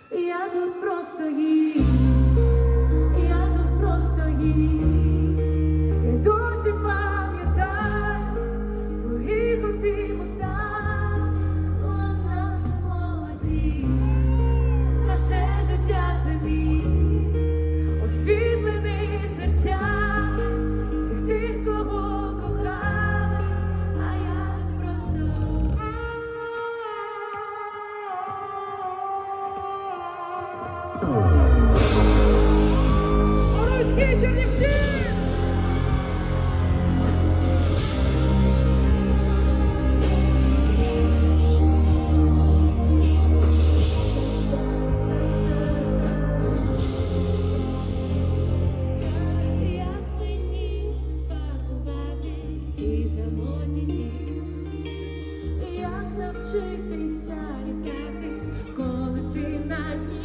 Я тут просто гість, я тут просто гість, я досі пам'ятаю в твоїх обіймах наша молодість, наше життя це міст, освітлений серця всіх тих, кого кохали, а я просто. Oh.